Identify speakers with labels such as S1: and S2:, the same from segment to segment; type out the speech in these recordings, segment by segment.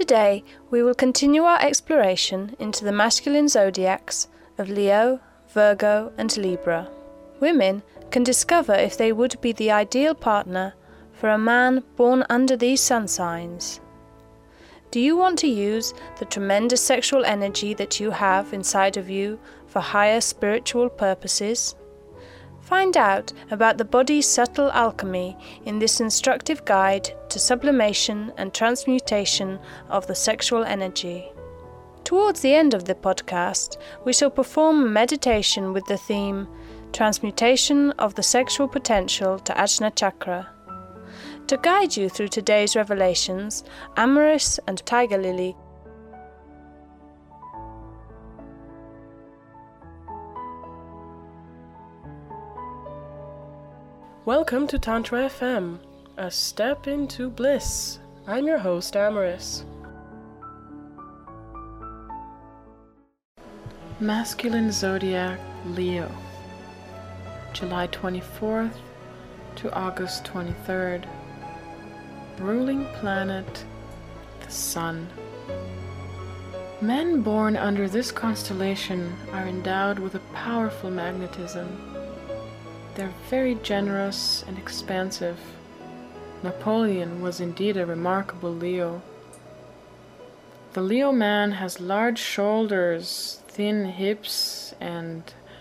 S1: Today, we will continue our exploration into the masculine zodiacs of Leo, Virgo, and Libra. Women can discover if they would be the ideal partner for a man born under these sun signs. Do you want to use the tremendous sexual energy that you have inside of you for higher spiritual purposes? Find out about the body's subtle alchemy in this instructive guide to sublimation and transmutation of the sexual energy. Towards the end of the podcast, we shall perform a meditation with the theme Transmutation of the Sexual Potential to Ajna Chakra. To guide you through today's revelations, Amaris and Tiger Lily
S2: Welcome to Tantra FM, a step into bliss. I'm your host, Amaris. Masculine Zodiac Leo, July 24th to August 23rd. Ruling planet, the Sun. Men born under this constellation are endowed with a powerful magnetism. They're very generous and expansive. Napoleon was indeed a remarkable Leo. The Leo man has large shoulders, thin hips, and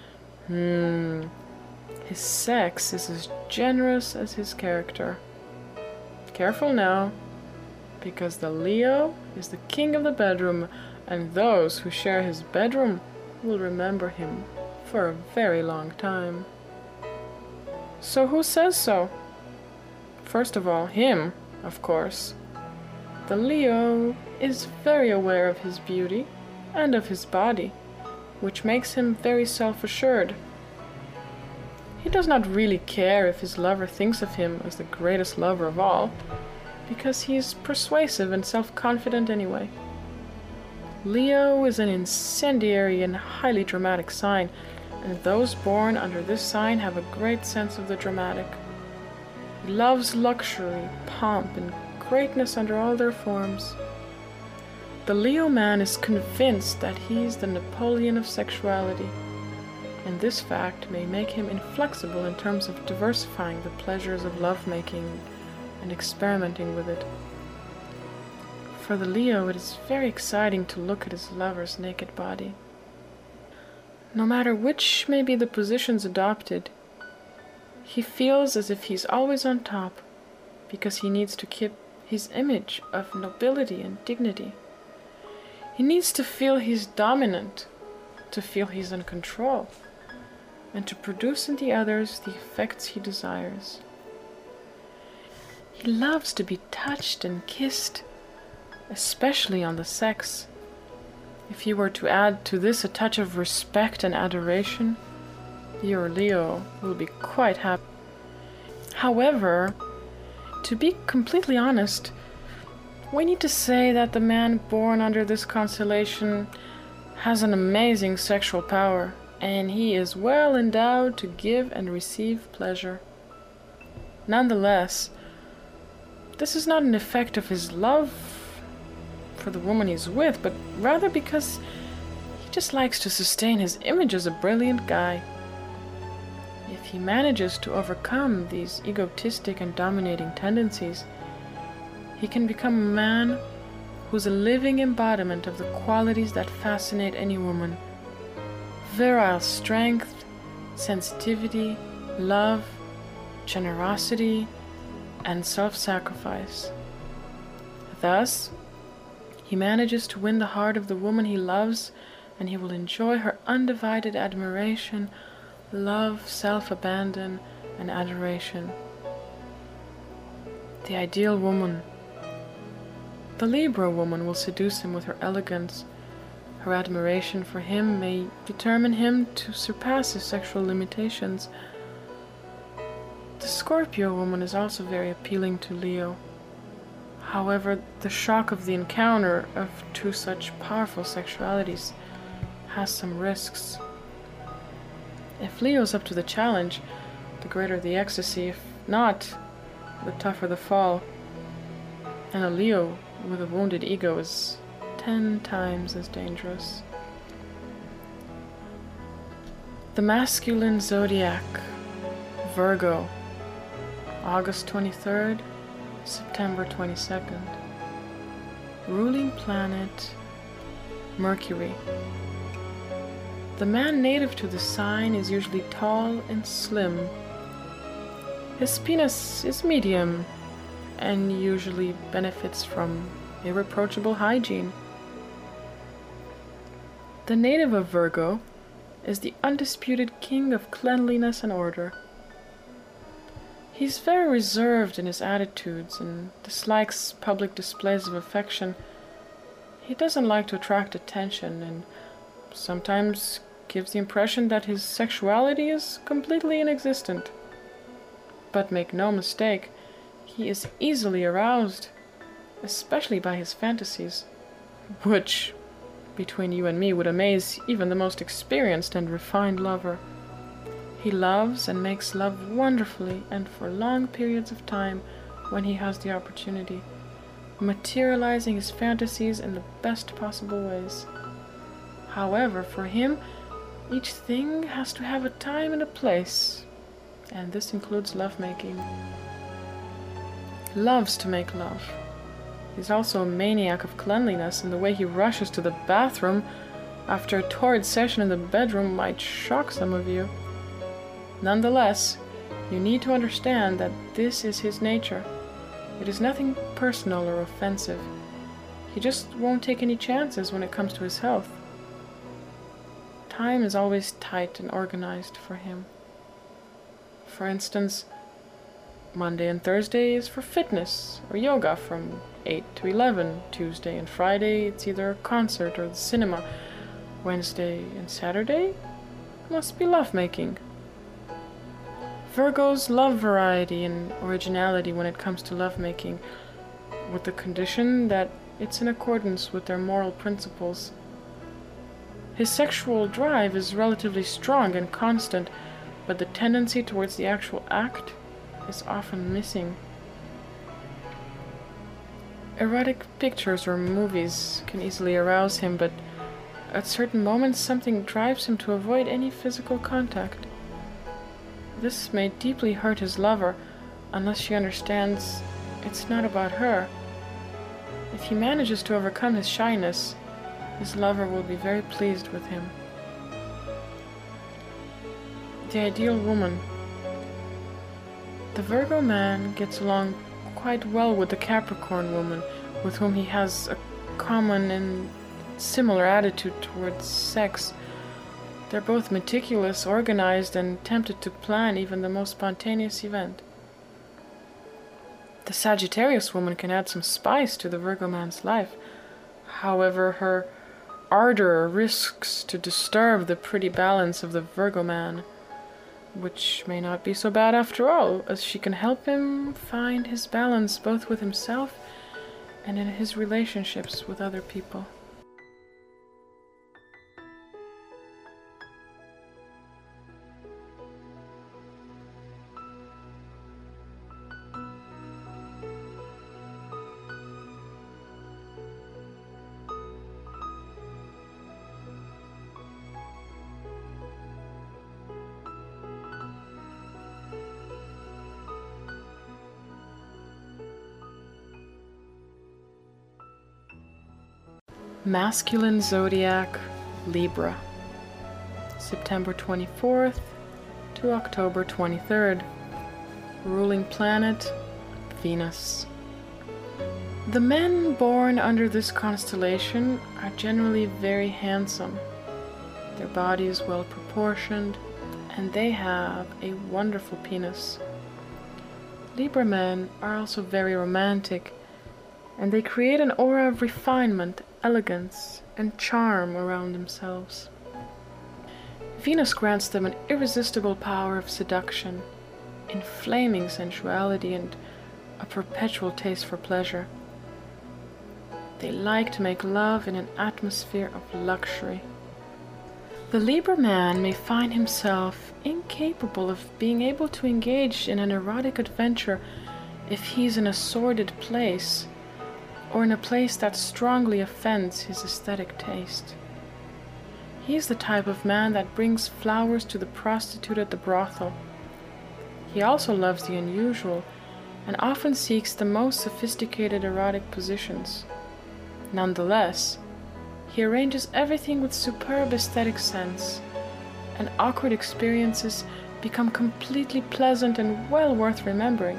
S2: his sex is as generous as his character. Careful now, because the Leo is the king of the bedroom, and those who share his bedroom will remember him for a very long time. So who says so? First of all, him, of course. The Leo is very aware of his beauty and of his body, which makes him very self-assured. He does not really care if his lover thinks of him as the greatest lover of all, because he is persuasive and self-confident anyway. Leo is an incendiary and highly dramatic sign, and those born under this sign have a great sense of the dramatic. He loves luxury, pomp, and greatness under all their forms. The Leo man is convinced that he is the Napoleon of sexuality, and this fact may make him inflexible in terms of diversifying the pleasures of lovemaking and experimenting with it. For the Leo, it is very exciting to look at his lover's naked body. No matter which may be the positions adopted, he feels as if he's always on top, because he needs to keep his image of nobility and dignity. He needs to feel he's dominant, to feel he's in control, and to produce in the others the effects he desires. He loves to be touched and kissed, especially on the sex. If you were to add to this a touch of respect and adoration, your Leo will be quite happy. However, to be completely honest, we need to say that the man born under this constellation has an amazing sexual power, and he is well endowed to give and receive pleasure. Nonetheless, this is not an effect of his love for the woman he's with, but rather because he just likes to sustain his image as a brilliant guy. If he manages to overcome these egotistic and dominating tendencies, he can become a man who's a living embodiment of the qualities that fascinate any woman: virile strength, sensitivity, love, generosity, and self-sacrifice. Thus, he manages to win the heart of the woman he loves, and he will enjoy her undivided admiration, love, self-abandon, and adoration. The ideal woman. The Libra woman will seduce him with her elegance. Her admiration for him may determine him to surpass his sexual limitations. The Scorpio woman is also very appealing to Leo. However, the shock of the encounter of two such powerful sexualities has some risks. If Leo's up to the challenge, the greater the ecstasy. If not, the tougher the fall. And a Leo with a wounded ego is 10 times as dangerous. The masculine zodiac, Virgo, August 23rd, September 22nd. Ruling planet, Mercury. The man native to the sign is usually tall and slim. His penis is medium and usually benefits from irreproachable hygiene. The native of Virgo is the undisputed king of cleanliness and order. He's very reserved in his attitudes and dislikes public displays of affection. He doesn't like to attract attention and sometimes gives the impression that his sexuality is completely inexistent. But make no mistake, he is easily aroused, especially by his fantasies, which, between you and me, would amaze even the most experienced and refined lover. He loves and makes love wonderfully and for long periods of time when he has the opportunity, materializing his fantasies in the best possible ways. However, for him, each thing has to have a time and a place, and this includes lovemaking. He loves to make love. He's also a maniac of cleanliness, and the way he rushes to the bathroom after a torrid session in the bedroom might shock some of you. Nonetheless, you need to understand that this is his nature. It is nothing personal or offensive. He just won't take any chances when it comes to his health. Time is always tight and organized for him. For instance, Monday and Thursday is for fitness or yoga from 8 to 11. Tuesday and Friday it's either a concert or the cinema. Wednesday and Saturday must be lovemaking. Virgos love variety and originality when it comes to lovemaking, with the condition that it's in accordance with their moral principles. His sexual drive is relatively strong and constant, but the tendency towards the actual act is often missing. Erotic pictures or movies can easily arouse him, but at certain moments something drives him to avoid any physical contact. This may deeply hurt his lover, unless she understands it's not about her. If he manages to overcome his shyness, his lover will be very pleased with him. The ideal woman. The Virgo man gets along quite well with the Capricorn woman, with whom he has a common and similar attitude towards sex. They're both meticulous, organized, and tempted to plan even the most spontaneous event. The Sagittarius woman can add some spice to the Virgo man's life. However, her ardor risks to disturb the pretty balance of the Virgo man, which may not be so bad after all, as she can help him find his balance both with himself and in his relationships with other people. Masculine zodiac, Libra, September 24th to October 23rd. Ruling planet, Venus. The men born under this constellation are generally very handsome. Their body is well proportioned, and they have a wonderful penis. Libra men are also very romantic, and they create an aura of refinement, elegance, and charm around themselves. Venus grants them an irresistible power of seduction, inflaming sensuality, and a perpetual taste for pleasure. They like to make love in an atmosphere of luxury. The Libra man may find himself incapable of being able to engage in an erotic adventure if he's in a sordid place, or in a place that strongly offends his aesthetic taste. He is the type of man that brings flowers to the prostitute at the brothel. He also loves the unusual and often seeks the most sophisticated erotic positions. Nonetheless, he arranges everything with superb aesthetic sense, and awkward experiences become completely pleasant and well worth remembering.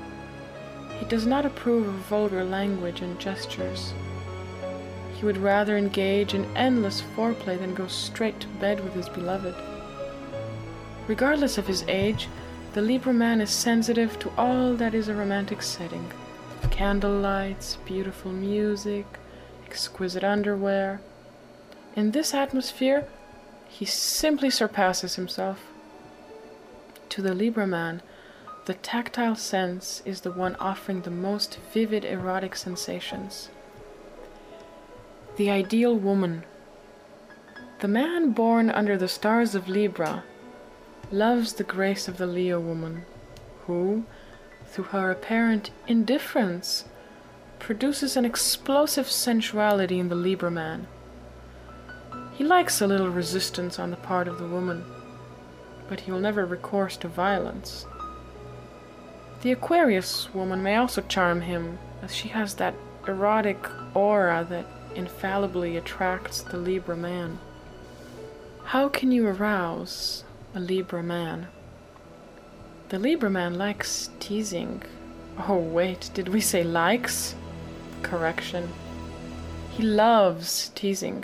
S2: He does not approve of vulgar language and gestures. He would rather engage in endless foreplay than go straight to bed with his beloved. Regardless of his age, the Libra man is sensitive to all that is a romantic setting: candle lights, beautiful music, exquisite underwear. In this atmosphere, he simply surpasses himself. To the Libra man, the tactile sense is the one offering the most vivid erotic sensations. The ideal woman. The man born under the stars of Libra loves the grace of the Leo woman, who, through her apparent indifference, produces an explosive sensuality in the Libra man. He likes a little resistance on the part of the woman, but he will never recourse to violence. The Aquarius woman may also charm him, as she has that erotic aura that infallibly attracts the Libra man. How can you arouse a Libra man? The Libra man likes teasing. Oh wait, did we say likes? Correction. He loves teasing.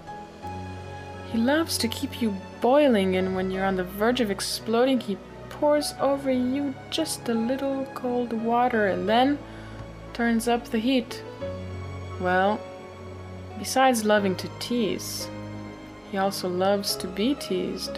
S2: He loves to keep you boiling, and when you're on the verge of exploding, he pours over you just a little cold water and then turns up the heat. Well, besides loving to tease, he also loves to be teased.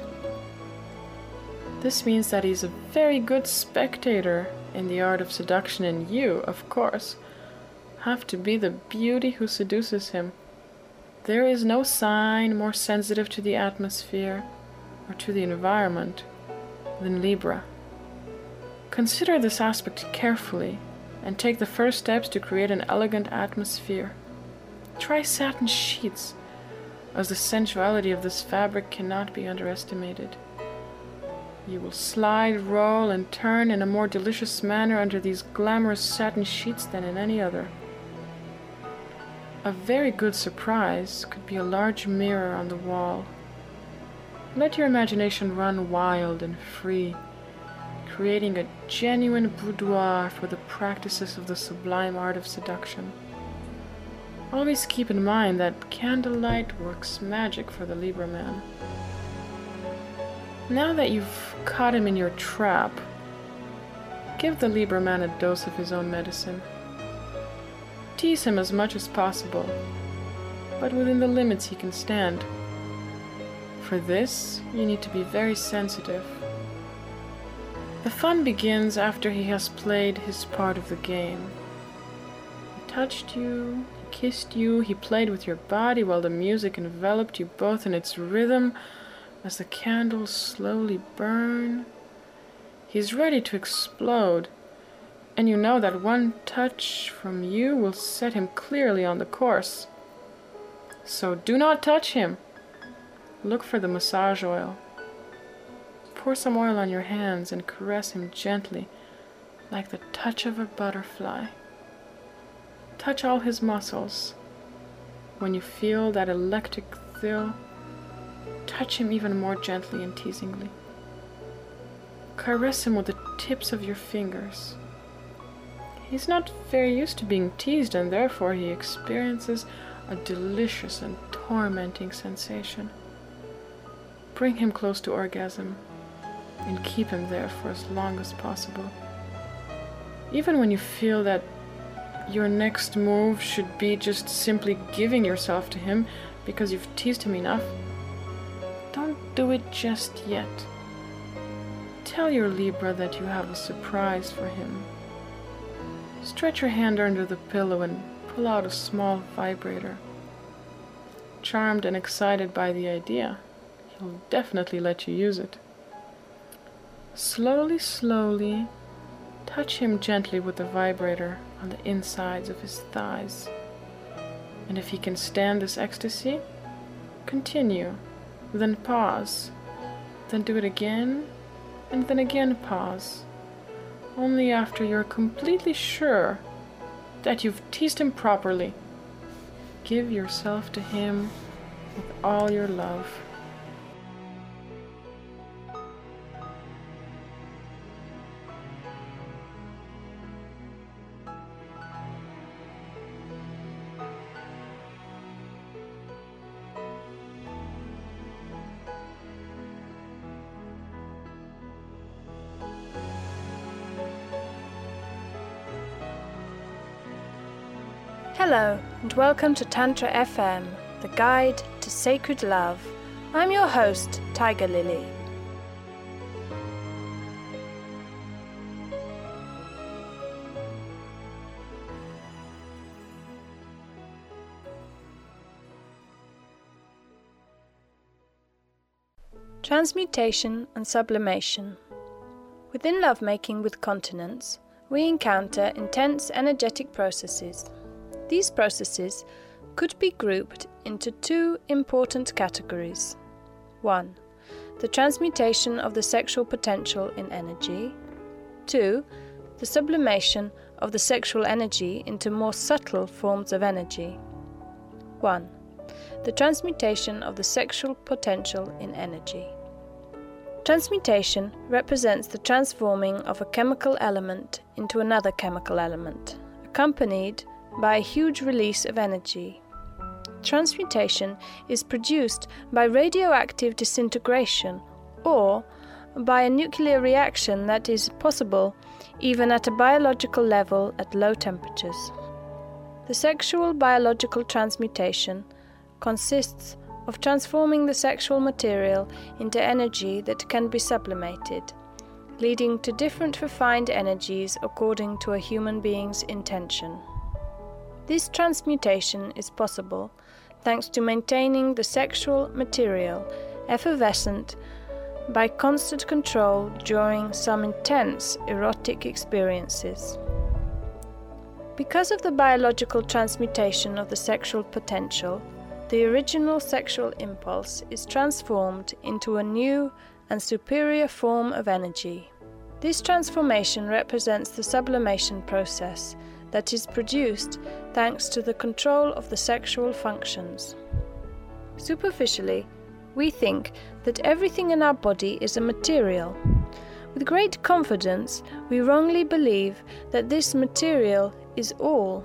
S2: This means that he's a very good spectator in the art of seduction, and you, of course, have to be the beauty who seduces him. There is no sign more sensitive to the atmosphere or to the environment than Libra. Consider this aspect carefully and take the first steps to create an elegant atmosphere. Try satin sheets, as the sensuality of this fabric cannot be underestimated. You will slide, roll, and turn in a more delicious manner under these glamorous satin sheets than in any other. A very good surprise could be a large mirror on the wall. Let your imagination run wild and free, creating a genuine boudoir for the practices of the sublime art of seduction. Always keep in mind that candlelight works magic for the Libra man. Now that you've caught him in your trap, give the Libra man a dose of his own medicine. Tease him as much as possible, but within the limits he can stand. For this, you need to be very sensitive. The fun begins after he has played his part of the game. He touched you, he kissed you, he played with your body while the music enveloped you both in its rhythm as the candles slowly burn. He's ready to explode, and you know that one touch from you will set him clearly on the course. So do not touch him. Look for the massage oil. Pour some oil on your hands and caress him gently, like the touch of a butterfly. Touch all his muscles. When you feel that electric thrill, touch him even more gently and teasingly. Caress him with the tips of your fingers. He's not very used to being teased, and therefore he experiences a delicious and tormenting sensation. Bring him close to orgasm and keep him there for as long as possible. Even when you feel that your next move should be just simply giving yourself to him because you've teased him enough, don't do it just yet. Tell your Libra that you have a surprise for him. Stretch your hand under the pillow and pull out a small vibrator. Charmed and excited by the idea, he'll definitely let you use it. Slowly, touch him gently with the vibrator on the insides of his thighs. And if he can stand this ecstasy, continue, then pause, then do it again, and then again pause. Only after you're completely sure that you've teased him properly, give yourself to him with all your love.
S1: Hello and welcome to Tantra FM, the guide to sacred love. I'm your host, Tiger Lily. Transmutation and sublimation. Within lovemaking with continence, we encounter intense energetic processes. These processes could be grouped into two important categories. 1. The transmutation of the sexual potential in energy. 2. The sublimation of the sexual energy into more subtle forms of energy. 1. The transmutation of the sexual potential in energy. Transmutation represents the transforming of a chemical element into another chemical element, accompanied by a huge release of energy. Transmutation is produced by radioactive disintegration or by a nuclear reaction that is possible even at a biological level at low temperatures. The sexual biological transmutation consists of transforming the sexual material into energy that can be sublimated, leading to different refined energies according to a human being's intention. This transmutation is possible thanks to maintaining the sexual material effervescent by constant control during some intense erotic experiences. Because of the biological transmutation of the sexual potential, the original sexual impulse is transformed into a new and superior form of energy. This transformation represents the sublimation process that is produced thanks to the control of the sexual functions. Superficially, we think that everything in our body is a material. With great confidence, we wrongly believe that this material is all.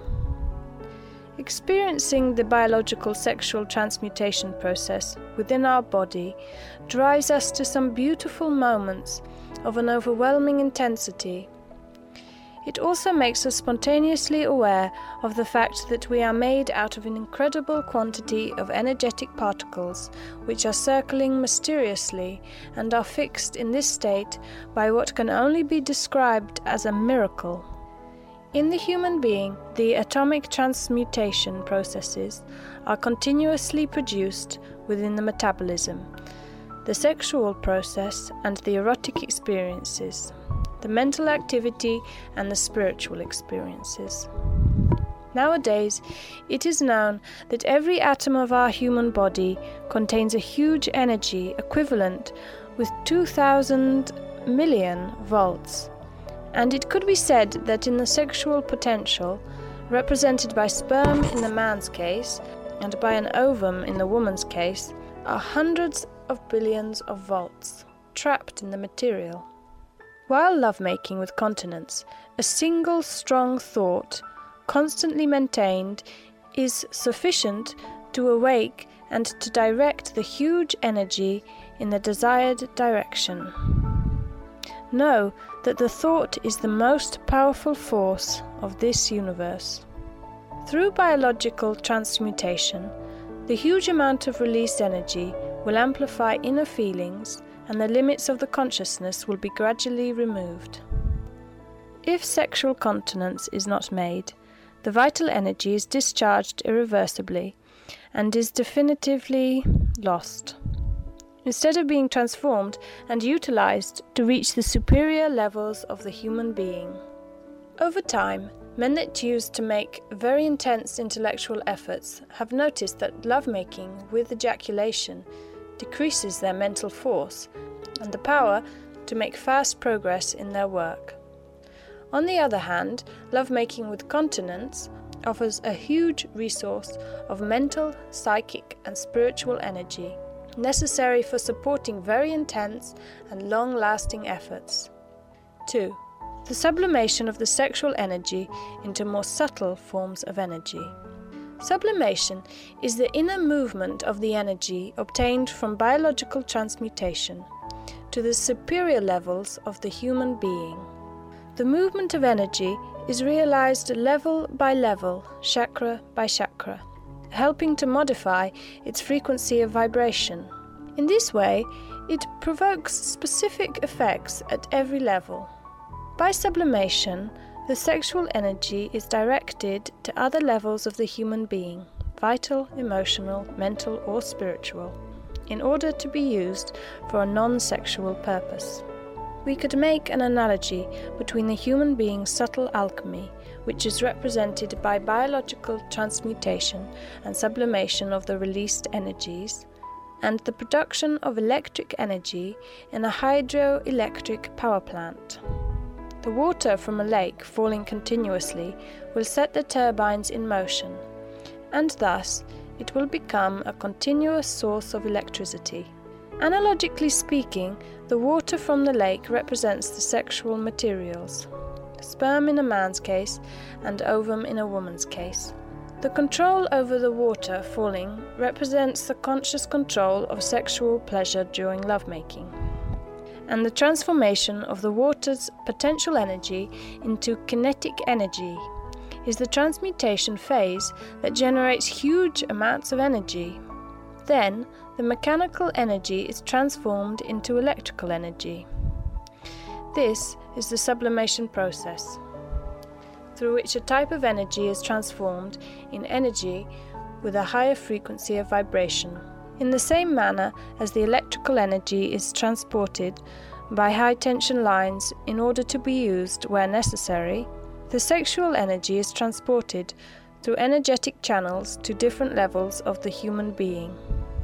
S1: Experiencing the biological sexual transmutation process within our body drives us to some beautiful moments of an overwhelming intensity. It also makes us spontaneously aware of the fact that we are made out of an incredible quantity of energetic particles which are circling mysteriously and are fixed in this state by what can only be described as a miracle. In the human being, the atomic transmutation processes are continuously produced within the metabolism, the sexual process and the erotic experiences, the mental activity and the spiritual experiences. Nowadays, it is known that every atom of our human body contains a huge energy equivalent with 2,000 million volts, and it could be said that in the sexual potential, represented by sperm in the man's case and by an ovum in the woman's case, are hundreds of billions of volts trapped in the material. While lovemaking with continence, a single strong thought, constantly maintained, is sufficient to awake and to direct the huge energy in the desired direction. Know that the thought is the most powerful force of this universe. Through biological transmutation, the huge amount of released energy will amplify inner feelings and the limits of the consciousness will be gradually removed. If sexual continence is not made, the vital energy is discharged irreversibly and is definitively lost, instead of being transformed and utilized to reach the superior levels of the human being. Over time, Men that used to make very intense intellectual efforts have noticed that lovemaking with ejaculation decreases their mental force and the power to make fast progress in their work. On the other hand, lovemaking with continence offers a huge resource of mental, psychic, and spiritual energy necessary for supporting very intense and long-lasting efforts. 2. The sublimation of the sexual energy into more subtle forms of energy. Sublimation is the inner movement of the energy obtained from biological transmutation to the superior levels of the human being. The movement of energy is realized level by level, chakra by chakra, helping to modify its frequency of vibration. In this way, it provokes specific effects at every level. By sublimation, the sexual energy is directed to other levels of the human being, vital, emotional, mental, or spiritual, in order to be used for a non-sexual purpose. We could make an analogy between the human being's subtle alchemy, which is represented by biological transmutation and sublimation of the released energies, and the production of electric energy in a hydroelectric power plant. The water from a lake falling continuously will set the turbines in motion, and thus it will become a continuous source of electricity. Analogically speaking, the water from the lake represents the sexual materials, sperm in a man's case and ovum in a woman's case. The control over the water falling represents the conscious control of sexual pleasure during lovemaking, and the transformation of the water's potential energy into kinetic energy is the transmutation phase that generates huge amounts of energy. Then, the mechanical energy is transformed into electrical energy. This is the sublimation process, through which a type of energy is transformed in energy with a higher frequency of vibration. In the same manner as the electrical energy is transported by high-tension lines in order to be used where necessary, the sexual energy is transported through energetic channels to different levels of the human being.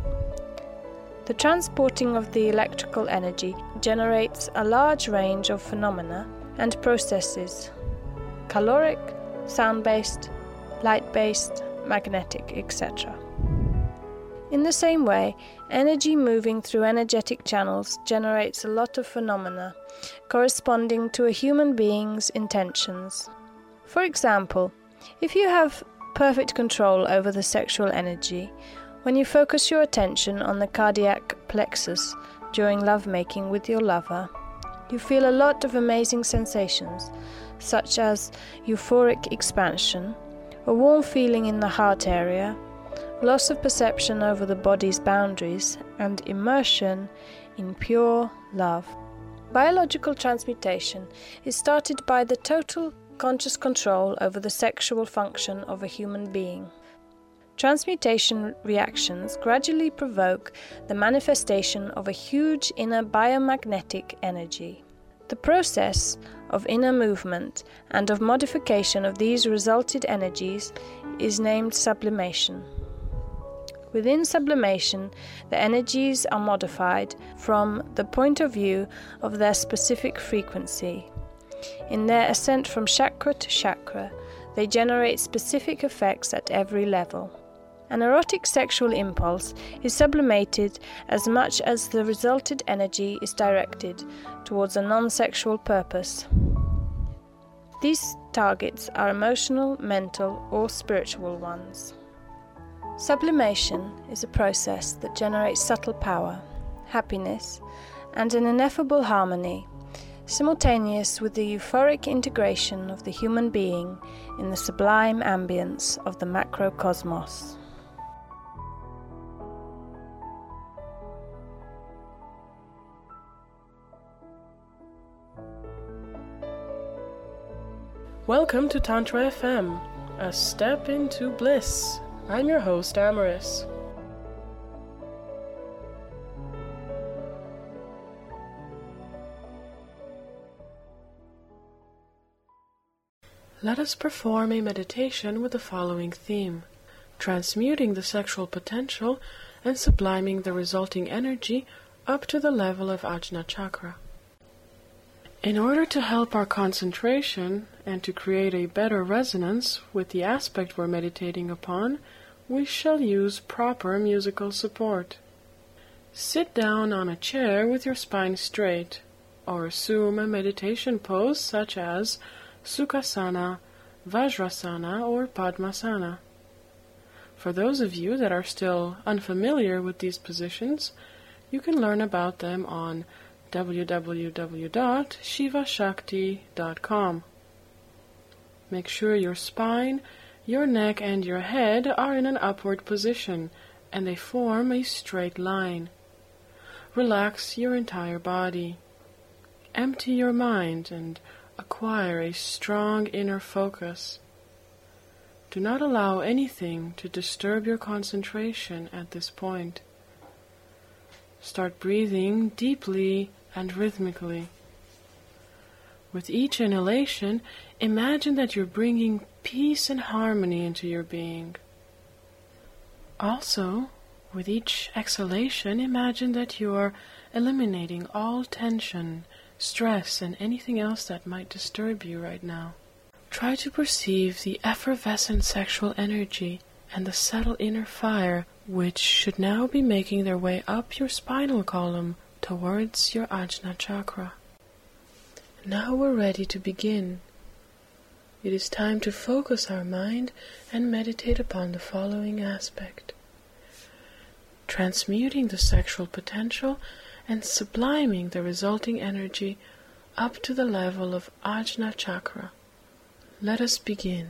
S1: The transporting of the electrical energy generates a large range of phenomena and processes: caloric, sound-based, light-based, magnetic, etc. In the same way, energy moving through energetic channels generates a lot of phenomena corresponding to a human being's intentions. For example, if you have perfect control over the sexual energy, when you focus your attention on the cardiac plexus during lovemaking with your lover, you feel a lot of amazing sensations, such as euphoric expansion, a warm feeling in the heart area, loss of perception over the body's boundaries, and immersion in pure love. Biological transmutation is started by the total conscious control over the sexual function of a human being. Transmutation reactions gradually provoke the manifestation of a huge inner biomagnetic energy. The process of inner movement and of modification of these resulted energies is named sublimation. Within sublimation, the energies are modified from the point of view of their specific frequency. In their ascent from chakra to chakra, they generate specific effects at every level. An erotic sexual impulse is sublimated as much as the resulted energy is directed towards a non-sexual purpose. These targets are emotional, mental, or spiritual ones. Sublimation is a process that generates subtle power, happiness, and an ineffable harmony, simultaneous with the euphoric integration of the human being in the sublime ambience of the macrocosmos.
S2: Welcome to Tantra FM, a step into bliss. I'm your host, Amaris. Let us perform a meditation with the following theme: transmuting the sexual potential and subliming the resulting energy up to the level of Ajna Chakra. In order to help our concentration and to create a better resonance with the aspect we're meditating upon, we shall use proper musical support. Sit down on a chair with your spine straight, or assume a meditation pose such as Sukhasana, Vajrasana, or Padmasana. For those of you that are still unfamiliar with these positions, you can learn about them on www.shivashakti.com. Make sure your spine, your neck, and your head are in an upward position, and they form a straight line. Relax your entire body. Empty your mind and acquire a strong inner focus. Do not allow anything to disturb your concentration at this point. Start breathing deeply and rhythmically. With each inhalation, imagine that you're bringing peace and harmony into your being. Also, with each exhalation, imagine that you are eliminating all tension, stress, and anything else that might disturb you right now. Try to perceive the effervescent sexual energy and the subtle inner fire which should now be making their way up your spinal column towards your Ajna Chakra. Now we're ready to begin. It is time to focus our mind and meditate upon the following aspect: transmuting the sexual potential and subliming the resulting energy up to the level of Ajna Chakra. Let us begin.